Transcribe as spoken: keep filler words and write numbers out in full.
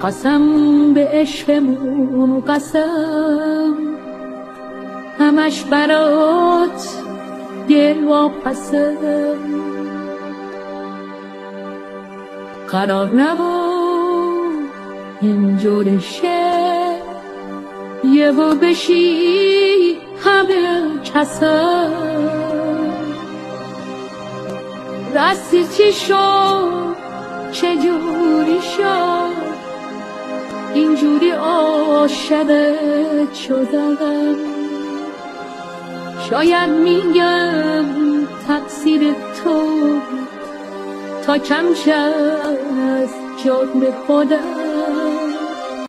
قسم به عشقمون قسم همش برات دل واپسم قرار نبود اینجور شه یه و بشی همه کسم راستی چی شد چجوری شد اینجوری عاشقت شدم شاید میگم تقصیر تو تا کم شد جرم خودم